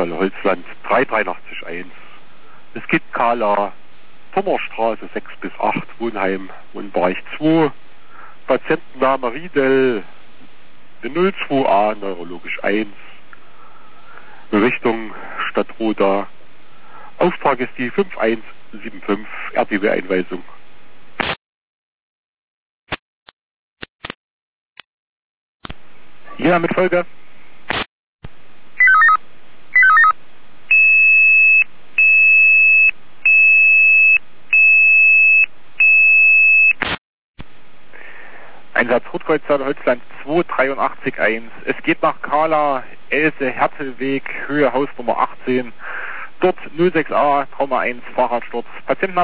Fahrradstelle Holzland 38381. Es gibt Kala, Pommerstraße 6 bis 8, Wohnheim, Wohnbereich 2, Patientenname Riedel, 02a, neurologisch 1, Richtung Stadtroda. Auftrag ist die 5175, RTW-Einweisung. Ja, mit Folge. Einsatz Rotkreuzer Holzland 2881. Es geht nach Kala, Else Hertelweg, Höhe Hausnummer 18. Dort 06a, Trauma 1, Fahrradsturz. Patientenname